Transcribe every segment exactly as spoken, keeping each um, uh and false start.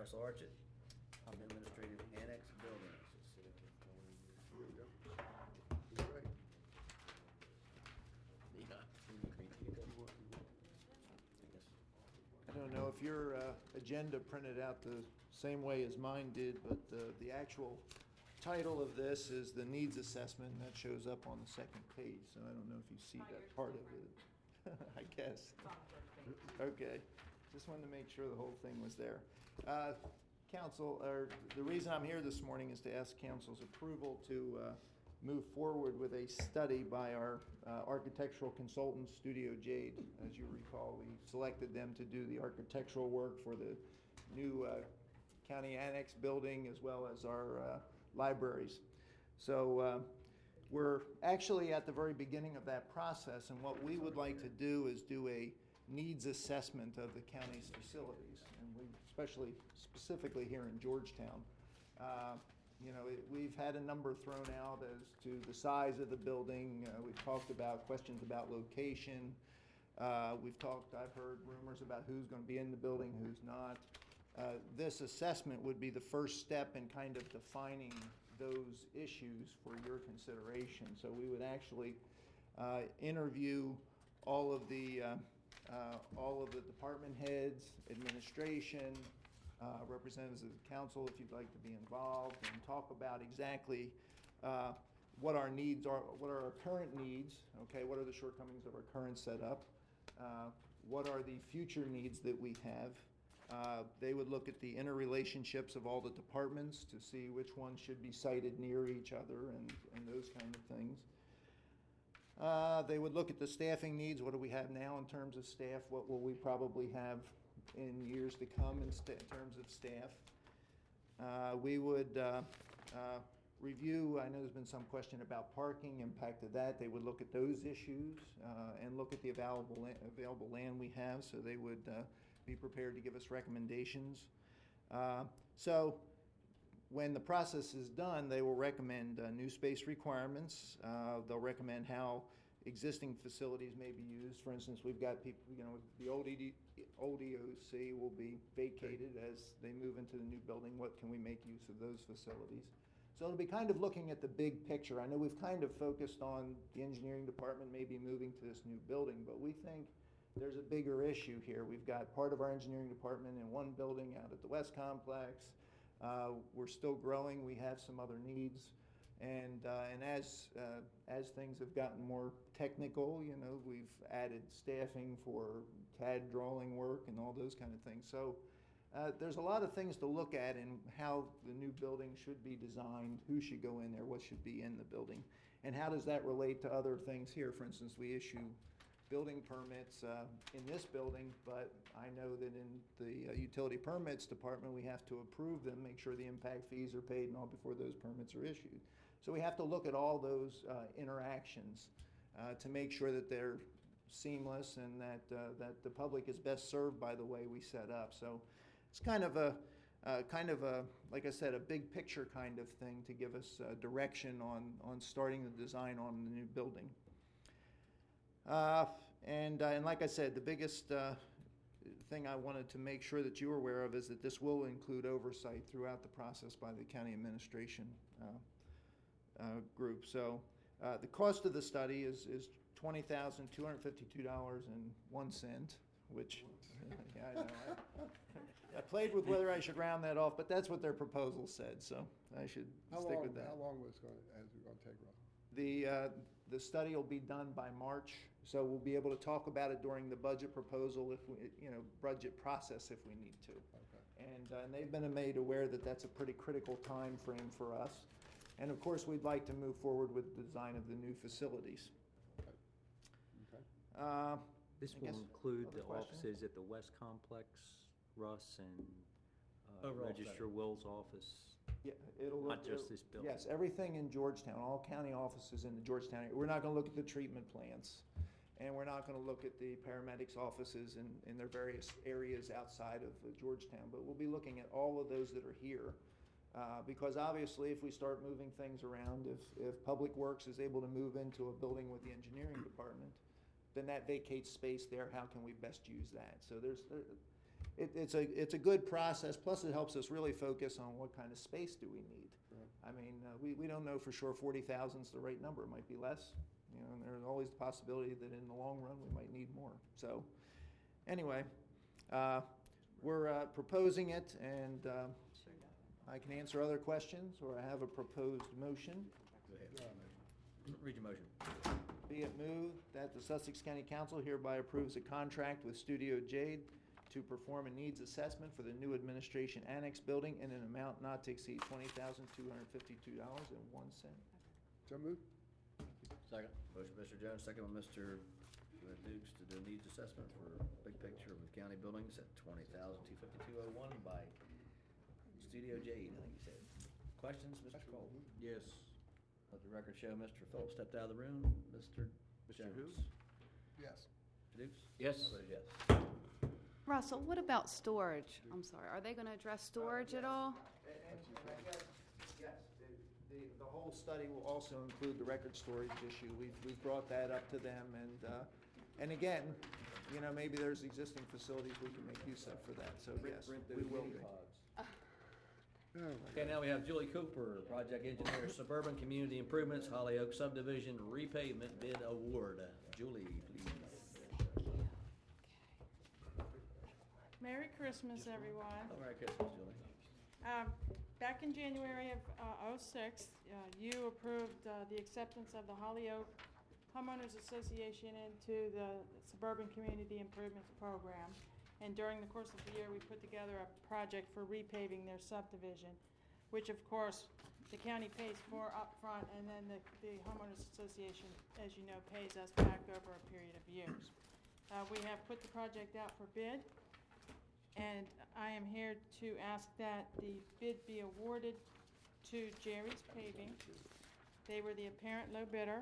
Russ Archit, Administrative Annex Building. Here we go. You're right. Yeah. I guess. I don't know if your uh, agenda printed out the same way as mine did, but uh, the actual title of this is the needs assessment, and that shows up on the second page, so I don't know if you see Oh, that yours part is of it. different. I guess. It's on the first page. Okay, just wanted to make sure the whole thing was there. Uh, Council, or the reason I'm here this morning is to ask council's approval to uh, move forward with a study by our uh, architectural consultant, Studio Jade. As you recall, we selected them to do the architectural work for the new uh, county annex building as well as our uh, libraries. So uh, we're actually at the very beginning of that process, and what we would like to do is do a needs assessment of the county's facilities, and we, especially specifically here in Georgetown. Uh, you know, it, we've had a number thrown out as to the size of the building. Uh, we've talked about questions about location. Uh, we've talked, I've heard rumors about who's going to be in the building, who's not. Uh, this assessment would be the first step in kind of defining those issues for your consideration. So we would actually uh, interview all of the uh, uh, all of the department heads, administration, uh, representatives of the council if you'd like to be involved, and talk about exactly uh, what our needs are, what are our current needs, okay, what are the shortcomings of our current setup, uh, what are the future needs that we have. Uh, they would look at the interrelationships of all the departments to see which ones should be sited near each other and, and those kind of things. Uh, they would look at the staffing needs. What do we have now in terms of staff? What will we probably have in years to come in, st- in terms of staff? Uh, we would uh, uh, review, I know there's been some question about parking, impact of that. They would look at those issues uh, and look at the available, la- available land we have, so they would uh, be prepared to give us recommendations. Uh, so when the process is done, they will recommend uh, new space requirements. Uh, they'll recommend how existing facilities may be used. For instance, we've got people, you know, the old, E D, old E O C will be vacated as they move into the new building. What can we make use of those facilities? So it'll be kind of looking at the big picture. I know we've kind of focused on the engineering department maybe moving to this new building, but we think there's a bigger issue here. We've got part of our engineering department in one building out at the West Complex. Uh, we're still growing. We have some other needs. And uh, and as uh, as things have gotten more technical, you know, we've added staffing for C A D drawing work and all those kind of things. So uh, there's a lot of things to look at in how the new building should be designed, who should go in there, what should be in the building, and how does that relate to other things here. For instance, we issue building permits uh, in this building, but I know that in the uh, utility permits department, we have to approve them, make sure the impact fees are paid and all before those permits are issued. So we have to look at all those uh, interactions uh, to make sure that they're seamless and that uh, that the public is best served by the way we set up. So it's kind of a uh, kind of a, like I said, a big picture kind of thing to give us uh, direction on on starting the design on the new building. Uh, and, uh, and like I said, the biggest uh, thing I wanted to make sure that you were aware of is that this will include oversight throughout the process by the county administration uh, uh, group. So uh, the cost of the study is, is twenty thousand two hundred fifty-two dollars and one cent, which, yeah, I know. I, I played with whether I should round that off, but that's what their proposal said, so I should How stick long, with that. how long was going, as we're going to take, Rob? The, uh, the study will be done by March, so we'll be able to talk about it during the budget proposal if we, you know, budget process if we need to. Okay. And, uh, and they've been made aware that that's a pretty critical time frame for us. And of course, we'd like to move forward with the design of the new facilities. Okay. Uh, This I will guess include other the questions? offices at the West Complex, Russ, and uh, Overall Register center. Will's office. Yeah, it'll Not look- just it'll- this building. Yes, everything in Georgetown, all county offices in the Georgetown area. We're not going to look at the treatment plants, and we're not going to look at the paramedics' offices in, in their various areas outside of uh, Georgetown, but we'll be looking at all of those that are here. Uh, because obviously, if we start moving things around, if, if Public Works is able to move into a building with the engineering department, then that vacates space there. How can we best use that? So there's, there, it, it's a, it's a good process, plus it helps us really focus on what kind of space do we need. I mean, uh, we, we don't know for sure forty thousand is the right number, it might be less, you know, and there's always the possibility that in the long run, we might need more. So, anyway, uh, we're uh, proposing it, and uh, I can answer other questions, or I have a proposed motion. Go ahead. Read your motion. Be it moved that the Sussex County Council hereby approves a contract with Studio Jade to perform a needs assessment for the new administration annex building in an amount not to exceed twenty thousand two hundred fifty-two dollars and one cent. So moved. Second. Motion by Mister Jones, second by Mister Dukes to do a needs assessment for big picture of the county buildings at twenty thousand two fifty-two oh one by Studio Jade, I think you said. Questions, Mister Cole? Yes. Let the record show Mister Phillips stepped out of the room. Mister Mister Jones? who? Yes. Mister Dukes? Yes. I vote yes. Russell, what about storage? I'm sorry, are they gonna address storage at all? And, and I guess, yes, the, the, the whole study will also include the record storage issue. We've, we've brought that up to them, and, uh, and again, you know, maybe there's existing facilities we can make use of for that, so yes, we will be. Oh, my Okay, now we have Julie Cooper, project engineer, suburban community improvements, Holly Oak subdivision repavement bid award. Julie, please. Merry Christmas, everyone. Oh, Merry Christmas, Julie. Um, Back in January of uh, oh six, uh, you approved uh, the acceptance of the Hollyoak Homeowners Association into the Suburban Community Improvements Program. And during the course of the year, we put together a project for repaving their subdivision, which of course the county pays for upfront, and then the, the Homeowners Association, as you know, pays us back over a period of years. Uh, we have put the project out for bid, and I am here to ask that the bid be awarded to Jerry's Paving. They were the apparent low bidder.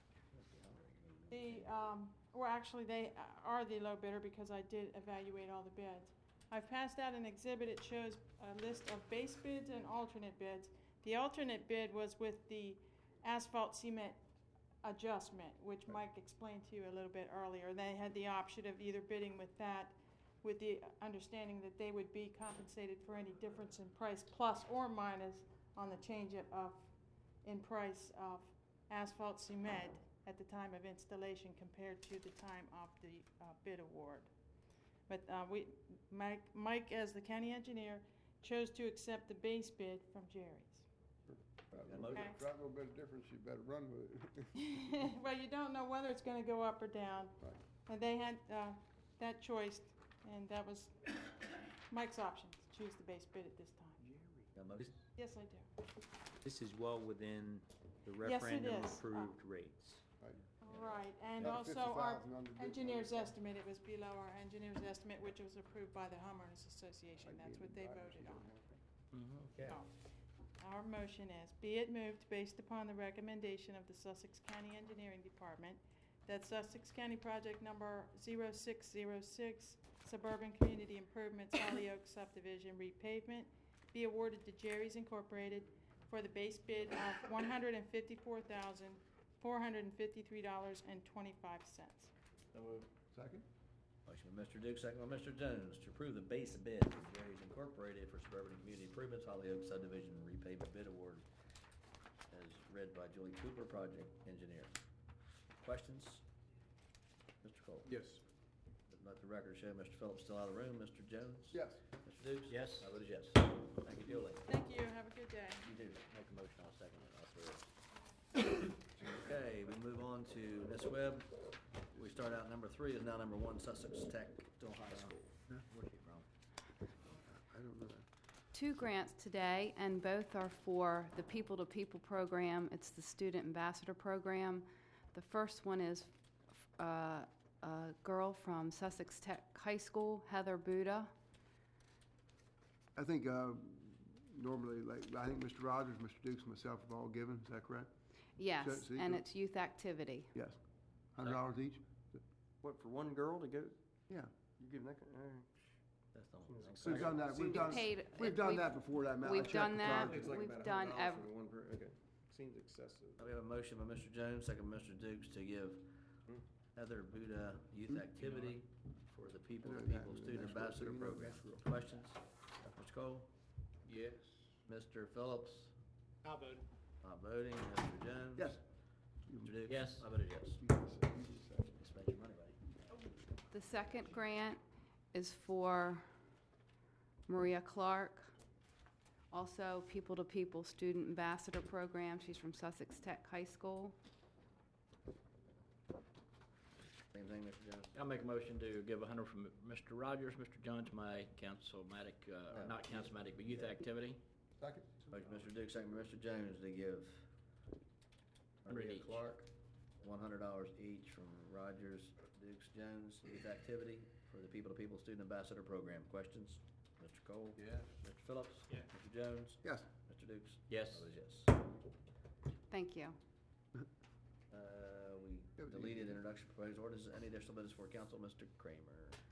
The, um, well, actually, they are the low bidder because I did evaluate all the bids. I've passed out an exhibit. It shows a list of base bids and alternate bids. The alternate bid was with the asphalt cement adjustment, which Mike explained to you a little bit earlier. They had the option of either bidding with that, with the understanding that they would be compensated for any difference in price, plus or minus, on the change of- of, in price of asphalt cement at the time of installation compared to the time of the uh, bid award. But uh, we, Mike, Mike, as the county engineer, chose to accept the base bid from Jerry's. Got a motion? Okay. Got a little bit of difference, you better run with it. Well, you don't know whether it's gonna go up or down. Right. And they had uh, that choice, and that was Mike's option, to choose the base bid at this time. Got a motion? Yes, I do. This is well within the Yes, it referendum is. approved rates. Right, and About also our fifty thousand under bid. engineer's estimate, it was below our engineer's estimate, which was approved by the homeowners association. That's what they voted on. Okay. So, our motion is, be it moved based upon the recommendation of the Sussex County Engineering Department that Sussex County Project Number zero six zero six Suburban Community Improvements Hollyoak Subdivision repavement be awarded to Jerry's Incorporated for the base bid of one hundred and fifty-four thousand four hundred and fifty-three dollars and twenty-five cents. Second? Motion by Mister Dukes, second by Mister Jones to approve the base bid for Jerry's Incorporated for suburban community improvements, Holly Oak subdivision repavement bid award, as read by Julie Cooper, project engineer. Questions? Mister Cole? Yes. Let the record show Mister Phillips still out of the room. Mister Jones? Yes. Mister Dukes? Yes. I vote is yes. Thank you, Julie. Thank you, have a good day. You do. Make a motion, I'll second it. I'll throw it. Okay, we move on to Miss Webb. We start out number three is now number one, Sussex Tech Still High School. Where's she from? I don't know that. Two grants today, and both are for the People to People program. It's the Student Ambassador Program. The first one is uh, a girl from Sussex Tech High School, Heather Buda. I think uh, normally, like, I think Mister Rogers, Mister Dukes, and myself have all given, is that correct? Yes, So- so you and go- it's youth activity. Yes. Hundred dollars each? What, for one girl to go, Yeah. you give that, kind- uh, That's the one. We've done that, we've done, Paid- we've done we've- that before, that amount. I we've checked done the that. project. it's like We've about a done hundred dollars ev- for one per, okay, seems excessive. We have a motion by Mister Jones, second by Mister Dukes to give Hmm. Heather Buda youth activity for the People to And then People that- Student that's what- Ambassador you know, Program. that's real. Questions? Mister Cole? Yes. Mister Phillips? I voted. Not voting. Mister Jones? Yes. Mister Dukes? Yes. I voted yes. You can say- you can say. Spend your money, buddy. The second grant is for Maria Clark, also People to People Student Ambassador Program. She's from Sussex Tech High School. Same thing, Mister Jones? I'll make a motion to give a hundred from Mister Rogers, Mister Jones, my councilmatic, uh, or Yeah. not councilmatic, but youth activity. Second? Motion, Mister Dukes, second by Mister Jones to give Hundred Maria each. Clark one hundred dollars each from Rogers, Dukes, Jones, youth activity for the People to People Student Ambassador Program. Questions? Mister Cole? Yes. Mister Phillips? Yes. Mister Jones? Yes. Mister Dukes? Yes. I vote yes. Thank you. Uh, we Yeah, we- deleted introduction proposed ordinance. Any additional business for council? Mister Kramer?